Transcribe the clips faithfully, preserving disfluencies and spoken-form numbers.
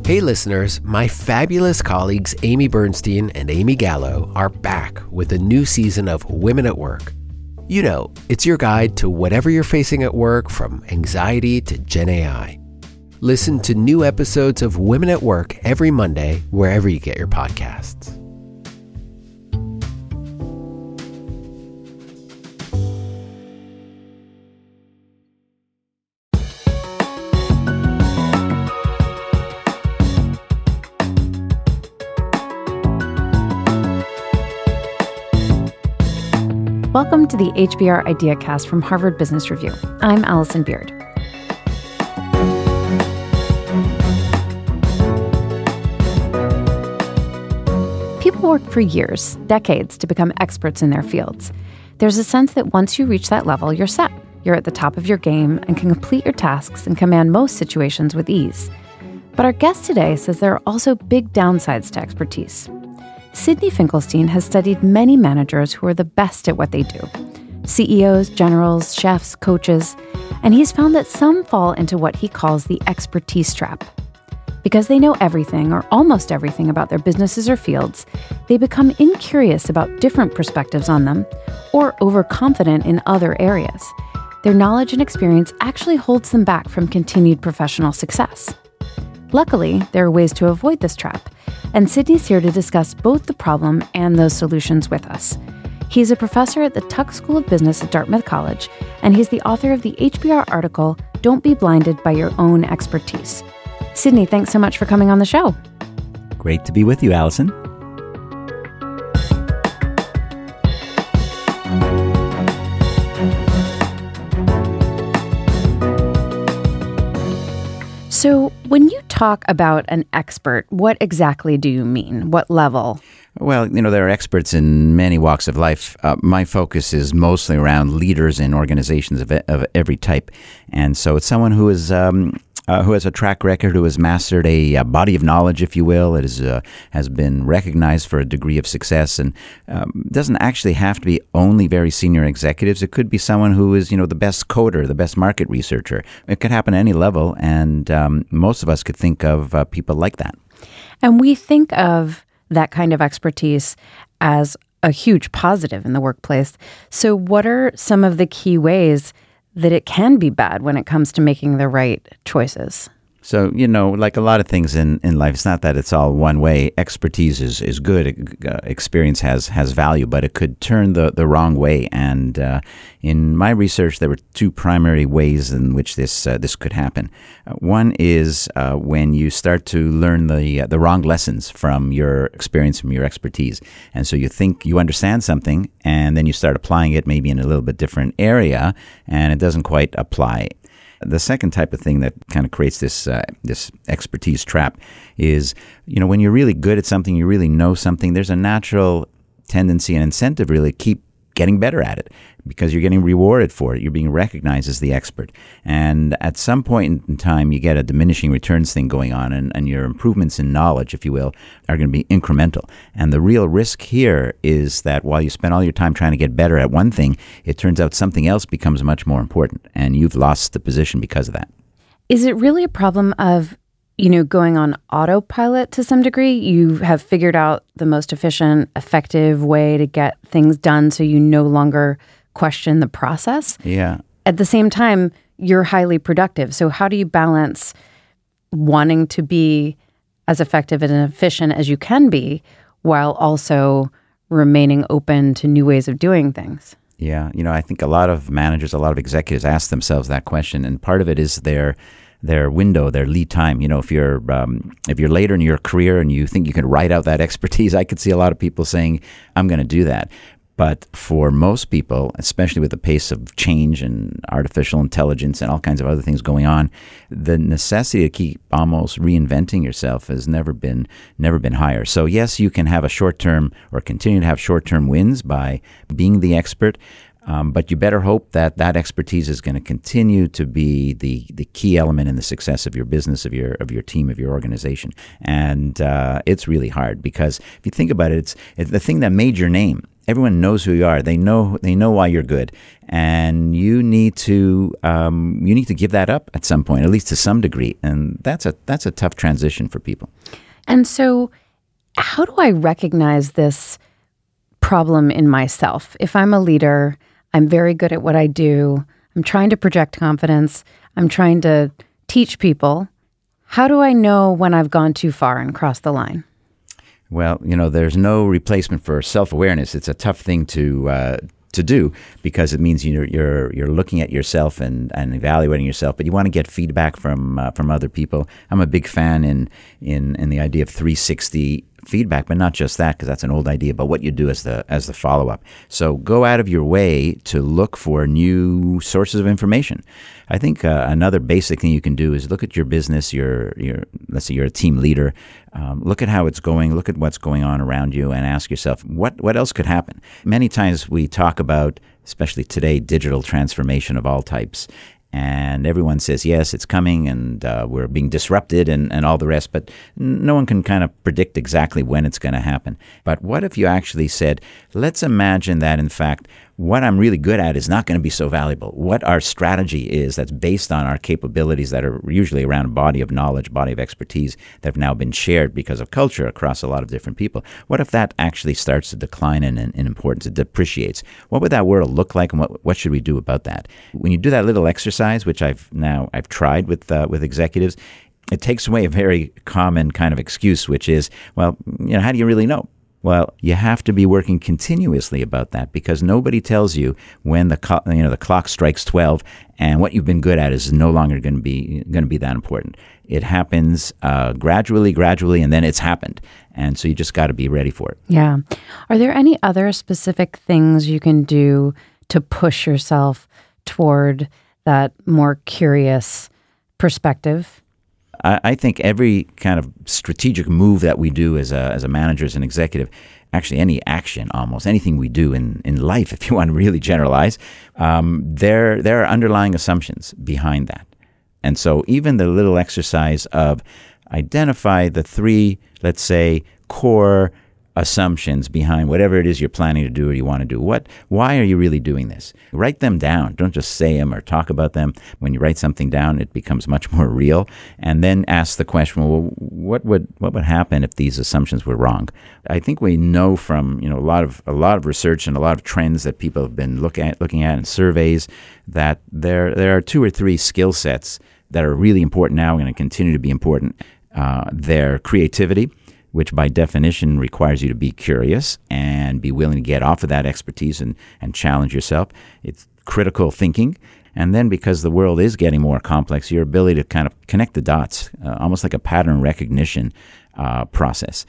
Hey listeners, my fabulous colleagues Amy Bernstein and Amy Gallo are back with a new season of Women at Work. You know, it's your guide to whatever you're facing at work, from anxiety to Gen A I. Listen to new episodes of Women at Work every Monday, wherever you get your podcasts. Welcome to the H B R IdeaCast from Harvard Business Review. I'm Allison Beard. People work for years, decades, to become experts in their fields. There's a sense that once you reach that level, you're set. You're at the top of your game and can complete your tasks and command most situations with ease. But our guest today says there are also big downsides to expertise. Sidney Finkelstein has studied many managers who are the best at what they do. C E Os, generals, chefs, coaches, and he's found that some fall into what he calls the expertise trap. Because they know everything or almost everything about their businesses or fields, they become incurious about different perspectives on them or overconfident in other areas. Their knowledge and experience actually holds them back from continued professional success. Luckily, there are ways to avoid this trap, and Sidney's here to discuss both the problem and those solutions with us. He's a professor at the Tuck School of Business at Dartmouth College, and he's the author of the H B R article, Don't Be Blinded by Your Own Expertise. Sidney, thanks so much for coming on the show. Great to be with you, Allison. So when you talk about an expert, what exactly do you mean? What level? Well, you know, there are experts in many walks of life. Uh, my focus is mostly around leaders in organizations of, of every type. And so it's someone who is... Um, Uh, who has a track record, who has mastered a, a body of knowledge, if you will. It is, uh, has been recognized for a degree of success, and um, doesn't actually have to be only very senior executives. It could be someone who is, you know, the best coder, the best market researcher. It could happen at any level, and um, most of us could think of uh, people like that. And we think of that kind of expertise as a huge positive in the workplace. So what are some of the key ways that it can be bad when it comes to making the right choices? So, you know, like a lot of things in, in life, it's not that it's all one way. Expertise is, is good. Uh, experience has, has value, but it could turn the, the wrong way. And uh, in my research, there were two primary ways in which this uh, this could happen. Uh, one is uh, when you start to learn the uh, the wrong lessons from your experience, from your expertise. And so you think you understand something, and then you start applying it maybe in a little bit different area, and it doesn't quite apply. The second type of thing that kind of creates this uh, this expertise trap is, you know, when you're really good at something, you really know something, there's a natural tendency and incentive really to keep getting better at it because you're getting rewarded for it. You're being recognized as the expert. And at some point in time, you get a diminishing returns thing going on, and, and your improvements in knowledge, if you will, are going to be incremental. And the real risk here is that while you spend all your time trying to get better at one thing, it turns out something else becomes much more important, and you've lost the position because of that. Is it really a problem of, you know, going on autopilot to some degree? You have figured out the most efficient, effective way to get things done so you no longer question the process. Yeah. At the same time, you're highly productive. So how do you balance wanting to be as effective and efficient as you can be while also remaining open to new ways of doing things? Yeah. You know, I think a lot of managers, a lot of executives ask themselves that question. And part of it is their their window, their lead time. You know, if you're um, if you're later in your career and you think you can write out that expertise, I could see a lot of people saying, I'm going to do that. But for most people, especially with the pace of change and artificial intelligence and all kinds of other things going on, the necessity to keep almost reinventing yourself has never been never been higher. So yes, you can have a short-term or continue to have short-term wins by being the expert. Um, but you better hope that that expertise is going to continue to be the, the key element in the success of your business, of your of your team, of your organization. And uh, it's really hard because if you think about it, it's, it's the thing that made your name. Everyone knows who you are. They know they know why you're good, and you need to um, you need to give that up at some point, at least to some degree. And that's a that's a tough transition for people. And so, how do I recognize this problem in myself? If I'm a leader, I'm very good at what I do. I'm trying to project confidence. I'm trying to teach people. How do I know when I've gone too far and crossed the line? Well, you know, there's no replacement for self-awareness. It's a tough thing to uh, to do because it means you're you're you're looking at yourself and, and evaluating yourself, but you want to get feedback from uh, from other people. I'm a big fan in in in the idea of three sixty feedback, but not just that, because that's an old idea, but what you do as the as the follow-up. So go out of your way to look for new sources of information. I think uh, another basic thing you can do is look at your business, your your let's say you're a team leader, um, look at how it's going, look at what's going on around you, and ask yourself, what what else could happen? Many times we talk about, especially today, digital transformation of all types. And everyone says, yes, it's coming and uh, we're being disrupted and, and all the rest, but no one can kind of predict exactly when it's going to happen. But what if you actually said, let's imagine that, in fact, what I'm really good at is not going to be so valuable. What our strategy is that's based on our capabilities that are usually around a body of knowledge, body of expertise that have now been shared because of culture across a lot of different people. What if that actually starts to decline in, in, in importance? It depreciates. What would that world look like, and what what should we do about that? When you do that little exercise, which I've now I've tried with uh, with executives, it takes away a very common kind of excuse, which is, well, you know, how do you really know? Well, you have to be working continuously about that because nobody tells you when the co- you know the clock strikes twelve and what you've been good at is no longer going to be going to be that important. It happens uh, gradually, gradually, and then it's happened, and so you just got to be ready for it. Yeah. Are there any other specific things you can do to push yourself toward that more curious perspective? I think every kind of strategic move that we do as a as a manager, as an executive, actually any action, almost anything we do in, in life, if you want to really generalize, um, there there are underlying assumptions behind that. And so even the little exercise of identify the three, let's say, core assumptions behind whatever it is you're planning to do or you want to do. What? Why are you really doing this? Write them down. Don't just say them or talk about them. When you write something down, it becomes much more real. And then ask the question, well, what would what would happen if these assumptions were wrong? I think we know from you know a lot of a lot of research and a lot of trends that people have been look at, looking at in surveys that there there are two or three skill sets that are really important now and going to continue to be important. Uh, their creativity, which by definition requires you to be curious and be willing to get off of that expertise and, and challenge yourself. It's critical thinking. And then because the world is getting more complex, your ability to kind of connect the dots, uh, almost like a pattern recognition uh, process.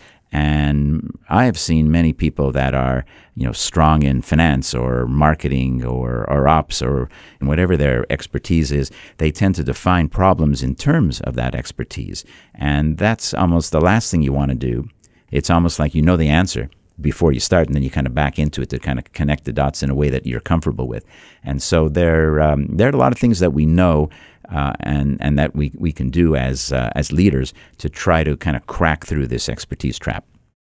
And I have seen many people that are, you know, strong in finance or marketing or, or ops or in whatever their expertise is. They tend to define problems in terms of that expertise. And that's almost the last thing you want to do. It's almost like you know the answer before you start, and then you kind of back into it to kind of connect the dots in a way that you're comfortable with. And so there, um, there are a lot of things that we know Uh, and and that we, we can do as uh, as leaders to try to kind of crack through this expertise trap.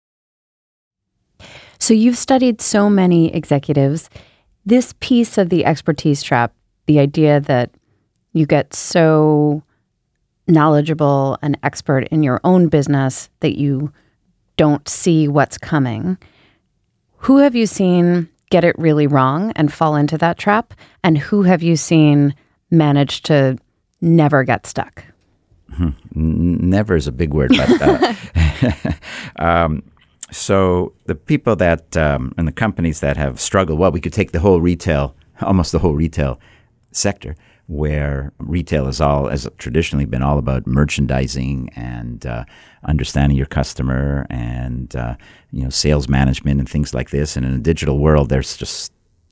So you've studied so many executives. This piece of the expertise trap, the idea that you get so knowledgeable and expert in your own business that you don't see what's coming. Who have you seen get it really wrong and fall into that trap? And who have you seen manage to never get stuck? Never is a big word, but uh, um, so the people that um, and the companies that have struggled, well, we could take the whole retail, almost the whole retail sector, where retail has all has traditionally been all about merchandising and uh, understanding your customer and uh, you know sales management and things like this. And in a digital world, there's just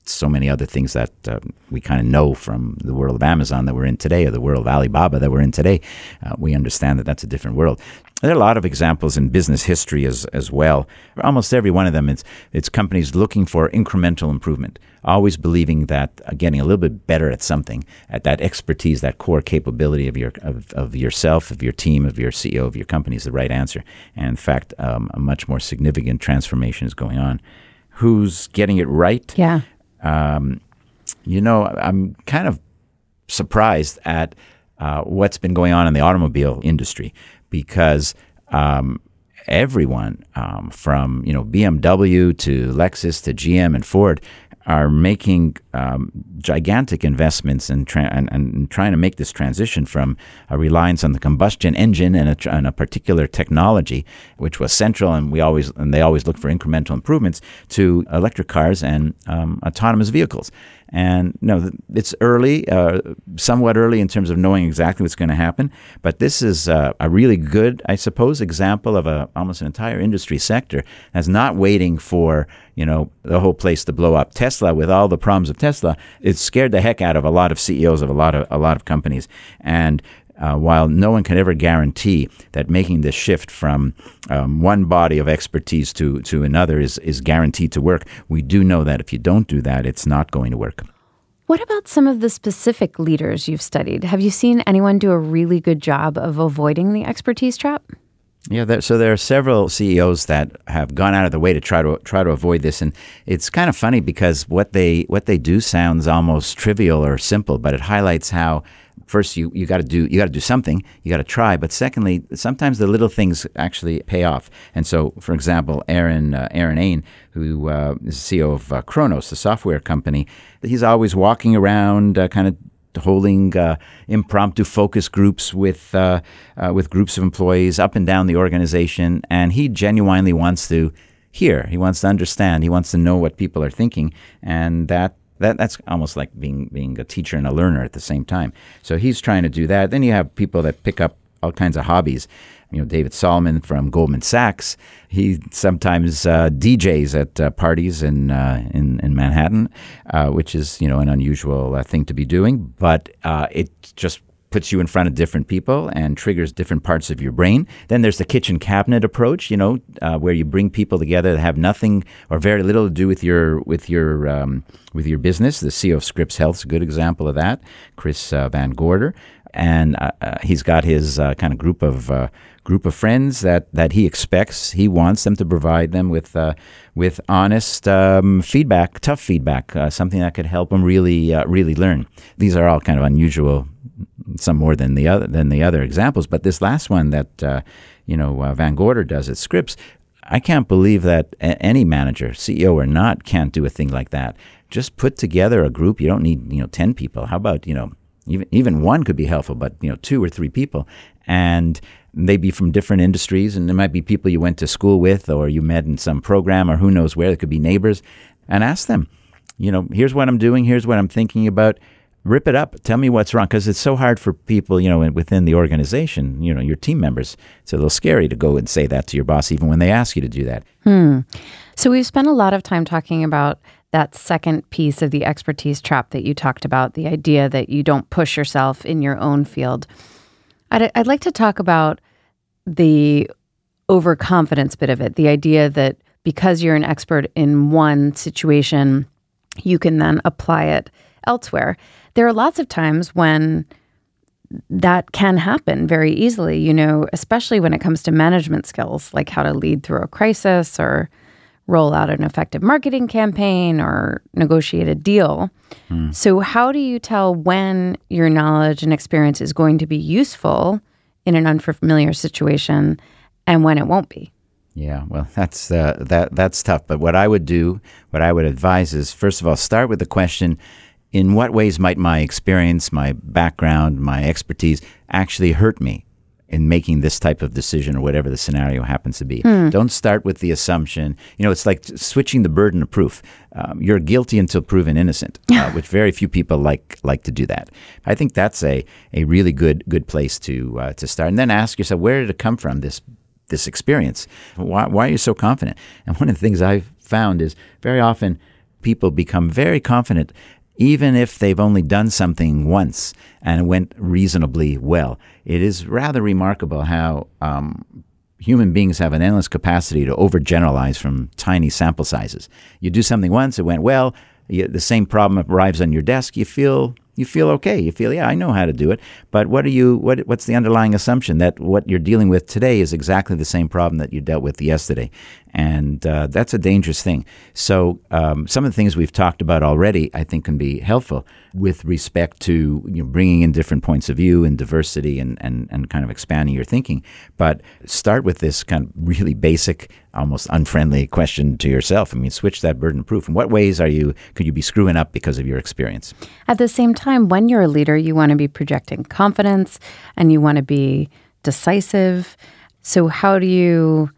so many other things that uh, we kind of know from the world of Amazon that we're in today, or the world of Alibaba that we're in today. Uh, we understand that that's a different world. There are a lot of examples in business history as as well. Almost every one of them, it's it's companies looking for incremental improvement, always believing that uh, getting a little bit better at something, at that expertise, that core capability of your of, of yourself, of your team, of your C E O, of your company is the right answer. And in fact, um, a much more significant transformation is going on. Who's getting it right? Yeah. Um, you know, I'm kind of surprised at uh, what's been going on in the automobile industry, because um, everyone um, from, you know, B M W to Lexus to G M and Ford are making um, gigantic investments in tra- and, and trying to make this transition from a reliance on the combustion engine and a, and a particular technology, which was central, and we always and they always look for incremental improvements, to electric cars and um, autonomous vehicles. And you know, it's early, uh, somewhat early in terms of knowing exactly what's going to happen. But this is uh, a really good, I suppose, example of a almost an entire industry sector that's not waiting for, you know, the whole place to blow up. Tesla, with all the problems of Tesla, it scared the heck out of a lot of C E Os of a lot of a lot of companies. And Uh, while no one can ever guarantee that making this shift from um, one body of expertise to, to another is, is guaranteed to work, we do know that if you don't do that, it's not going to work. What about some of the specific leaders you've studied? Have you seen anyone do a really good job of avoiding the expertise trap? Yeah, there, so there are several C E Os that have gone out of their way to try to try to avoid this, and it's kind of funny because what they what they do sounds almost trivial or simple, but it highlights how first you, you got to do you got to do something, you got to try, but secondly, sometimes the little things actually pay off. And so, for example, Aaron uh, Aaron Ain, who uh, is the C E O of uh, Kronos, the software company, he's always walking around, uh, kind of holding uh, impromptu focus groups with uh, uh, with groups of employees up and down the organization, and he genuinely wants to hear, he wants to understand, he wants to know what people are thinking, and that That that's almost like being being a teacher and a learner at the same time. So he's trying to do that. Then you have people that pick up all kinds of hobbies. You know, David Solomon from Goldman Sachs. He sometimes uh, D Js at uh, parties in, uh, in in Manhattan, uh, which is, you know, an unusual uh, thing to be doing. But uh, it just puts you in front of different people and triggers different parts of your brain. Then there's the kitchen cabinet approach, you know, uh, where you bring people together that have nothing or very little to do with your with your um, with your business. The C E O of Scripps Health is a good example of that, Chris uh, Van Gorder, and uh, uh, he's got his uh, kind of group of uh, group of friends that, that he expects, he wants them to provide them with uh, with honest um, feedback, tough feedback, uh, something that could help them really uh, really learn. These are all kind of unusual, some more than the other than the other examples, but this last one that uh, you know uh, Van Gorder does at Scripps, I can't believe that a- any manager, C E O or not, can't do a thing like that. Just put together a group. You don't need you know ten people. How about you know even even one could be helpful, but you know two or three people, and they be from different industries, and there might be people you went to school with or you met in some program or who knows where. There could be neighbors, and ask them, you know, here's what I'm doing. Here's what I'm thinking about. Rip it up. Tell me what's wrong, because it's so hard for people, you know, within the organization, you know, your team members. It's a little scary to go and say that to your boss, even when they ask you to do that. Hmm. So we've spent a lot of time talking about that second piece of the expertise trap that you talked about, the idea that you don't push yourself in your own field. I'd, I'd like to talk about the overconfidence bit of it, the idea that because you're an expert in one situation, you can then apply it elsewhere. There are lots of times when that can happen very easily, you know, especially when it comes to management skills, like how to lead through a crisis or roll out an effective marketing campaign or negotiate a deal. Mm. So how do you tell when your knowledge and experience is going to be useful in an unfamiliar situation and when it won't be? Yeah, well, that's uh, that that's tough. But what I would do, what I would advise is, first of all, start with the question, in what ways might my experience, my background, my expertise actually hurt me in making this type of decision or whatever the scenario happens to be? Hmm. Don't start with the assumption. You know, it's like switching the burden of proof. Um, you're guilty until proven innocent, uh, which very few people like like to do that. I think that's a, a really good good place to uh, to start. And then ask yourself, where did it come from, this this experience? Why, why are you so confident? And one of the things I've found is very often people become very confident even if they've only done something once and it went reasonably well. It is rather remarkable how um, human beings have an endless capacity to overgeneralize from tiny sample sizes. You do something once, it went well, you, the same problem arrives on your desk, you feel you feel okay. You feel, yeah, I know how to do it. But what are you? What what's the underlying assumption that what you're dealing with today is exactly the same problem that you dealt with yesterday? And uh, that's a dangerous thing. So um, some of the things we've talked about already, I think, can be helpful with respect to you know, bringing in different points of view and diversity and, and, and kind of expanding your thinking. But start with this kind of really basic, almost unfriendly question to yourself. I mean, switch that burden proof. In what ways are you could you be screwing up because of your experience? At the same time, when you're a leader, you want to be projecting confidence and you want to be decisive. So how do you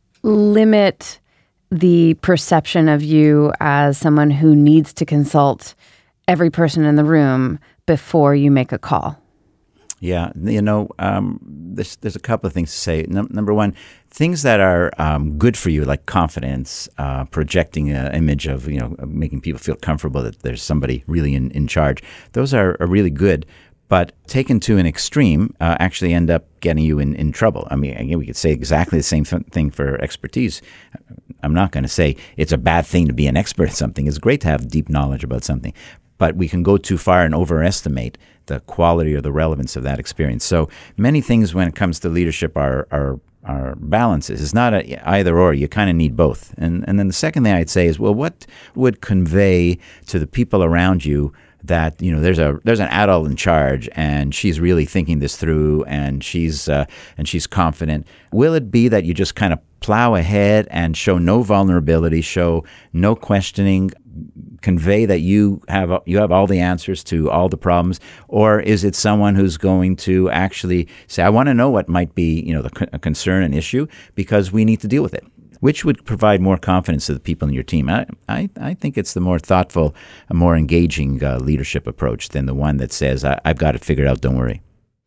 limit the perception of you as someone who needs to consult every person in the room before you make a call? Yeah, you know, um, there's, there's a couple of things to say. Num- number one, things that are um, good for you, like confidence, uh, projecting an image of, you know, making people feel comfortable that there's somebody really in, in charge. Those are, are really good. But taken to an extreme, uh, actually end up getting you in, in trouble. I mean, again, we could say exactly the same th- thing for expertise. I'm not going to say it's a bad thing to be an expert at something. It's great to have deep knowledge about something. But we can go too far and overestimate the quality or the relevance of that experience. So many things when it comes to leadership are are, are balances. It's not a either or. You kind of need both. And and then the second thing I'd say is, well, what would convey to the people around you that, you know, there's a there's an adult in charge and she's really thinking this through and she's uh, and she's confident. Will it be that you just kind of plow ahead and show no vulnerability, show no questioning, convey that you have you have all the answers to all the problems, or is it someone who's going to actually say, I want to know what might be, you know, the a concern and issue because we need to deal with it? Which would provide more confidence to the people in your team? I, I, I think it's the more thoughtful, a more engaging uh, leadership approach than the one that says, I, I've got it figured out, don't worry.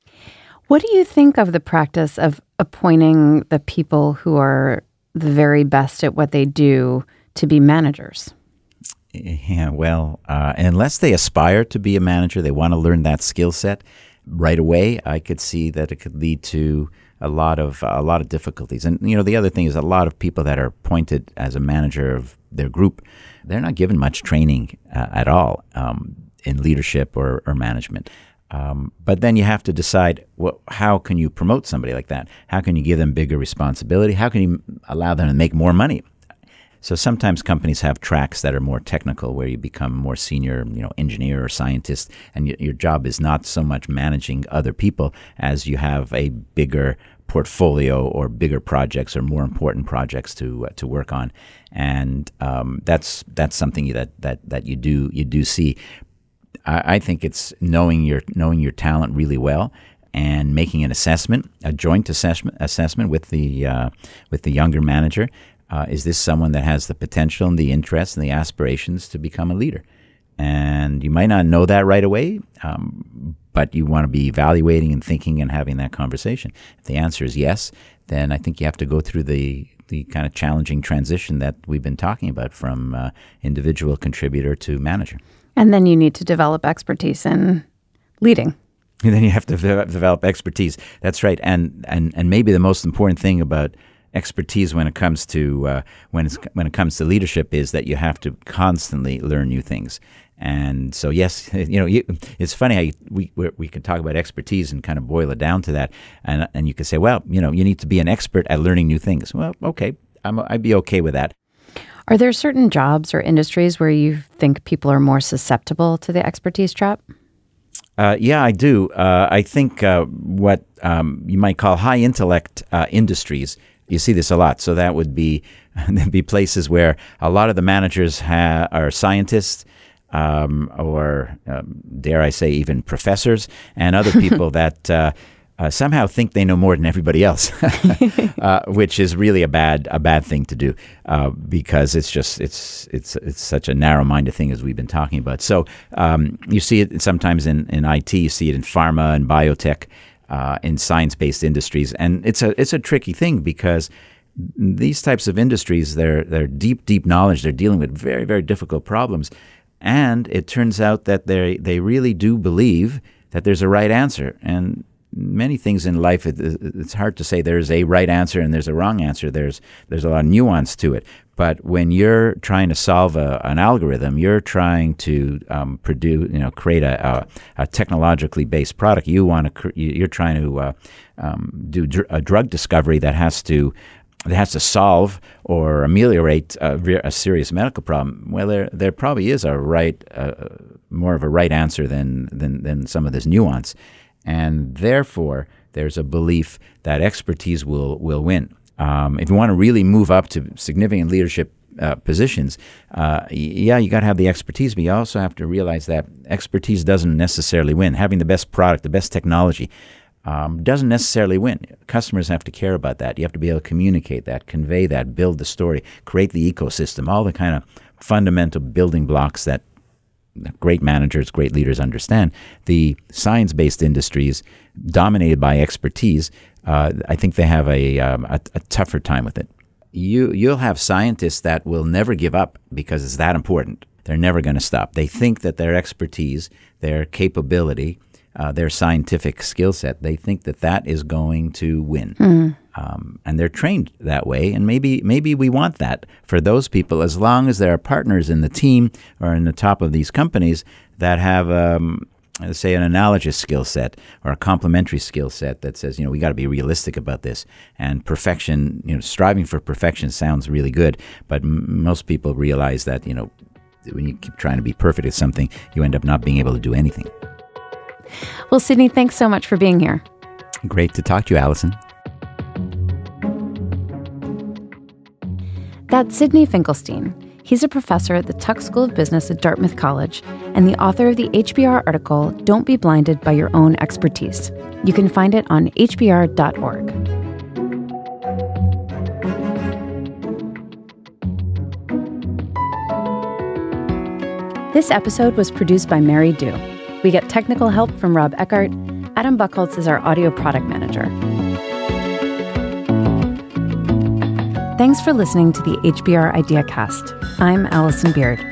What do you think of the practice of appointing the people who are the very best at what they do to be managers? Yeah, well, uh, unless they aspire to be a manager, they want to learn that skill set right away, I could see that it could lead to a lot of uh, a lot of difficulties. And you know, the other thing is a lot of people that are appointed as a manager of their group, they're not given much training uh, at all um, in leadership or, or management. Um, but then you have to decide, well, how can you promote somebody like that? How can you give them bigger responsibility? How can you allow them to make more money? So sometimes companies have tracks that are more technical where you become more senior, you know, engineer or scientist, and y- your job is not so much managing other people as you have a bigger portfolio or bigger projects or more important projects to uh, to work on. And um, that's that's something that, that, that you do you do see. I, I think it's knowing your knowing your talent really well and making an assessment, a joint assessment assessment with the uh, with the younger manager. Uh, is this someone that has the potential and the interest and the aspirations to become a leader? And you might not know that right away, um, but you want to be evaluating and thinking and having that conversation. If the answer is yes, then I think you have to go through the, the kind of challenging transition that we've been talking about from uh, individual contributor to manager. And then you need to develop expertise in leading. And then you have to de- develop expertise. That's right. And, and, and maybe the most important thing about expertise when it comes to uh, when it's, when it comes to leadership is that you have to constantly learn new things. And so, yes, you know, you, it's funny how you, we we can talk about expertise and kind of boil it down to that, and and you can say, well, you know, you need to be an expert at learning new things. Well, okay, I'm, I'd be okay with that. Are there certain jobs or industries where you think people are more susceptible to the expertise trap? Uh, yeah, I do. Uh, I think uh, what um, you might call high intellect uh, industries. You see this a lot. So that would be there'd be places where a lot of the managers ha- are scientists um, or, um, dare I say, even professors and other people that uh, uh, somehow think they know more than everybody else, uh, which is really a bad a bad thing to do uh, because it's just it's it's it's such a narrow-minded thing as we've been talking about. So um, you see it sometimes in, in I T, you see it in pharma and biotech. Uh, in science-based industries, and it's a it's a tricky thing because these types of industries, they're, they're deep, deep knowledge. They're dealing with very, very difficult problems. And it turns out that they they really do believe that there's a right answer. And many things in life, it, it's hard to say there's a right answer and there's a wrong answer. There's there's a lot of nuance to it. But when you're trying to solve a, an algorithm, you're trying to um, produce, you know, create a, a, a technologically based product. You want to, you're trying to uh, um, do dr- a drug discovery that has to that has to solve or ameliorate a, a serious medical problem. Well, there there probably is a right, uh, more of a right answer than than than some of this nuance. And therefore, there's a belief that expertise will will win. Um, if you want to really move up to significant leadership uh, positions, uh, yeah, you got to have the expertise, but you also have to realize that expertise doesn't necessarily win. Having the best product, the best technology, um, doesn't necessarily win. Customers have to care about that. You have to be able to communicate that, convey that, build the story, create the ecosystem, all the kind of fundamental building blocks that great managers, great leaders understand. The science-based industries dominated by expertise, uh, I think they have a, um, a, a tougher time with it. You, you'll have scientists that will never give up because it's that important. They're never going to stop. They think that their expertise, their capability, uh, their scientific skill set, they think that that is going to win. Mm. Um, and they're trained that way, and maybe maybe we want that for those people, as long as there are partners in the team or in the top of these companies that have, um, say, an analogous skill set or a complementary skill set that says, you know, we got to be realistic about this. And perfection, you know, striving for perfection sounds really good, but m- most people realize that, you know, when you keep trying to be perfect at something, you end up not being able to do anything. Well, Sidney, thanks so much for being here. Great to talk to you, Allison. That's Sidney Finkelstein. He's a professor at the Tuck School of Business at Dartmouth College and the author of the H B R article, Don't Be Blinded by Your Own Expertise. You can find it on h b r dot org. This episode was produced by Mary Dew. We get technical help from Rob Eckart. Adam Buchholz is our audio product manager. Thanks for listening to the H B R IdeaCast. I'm Allison Beard.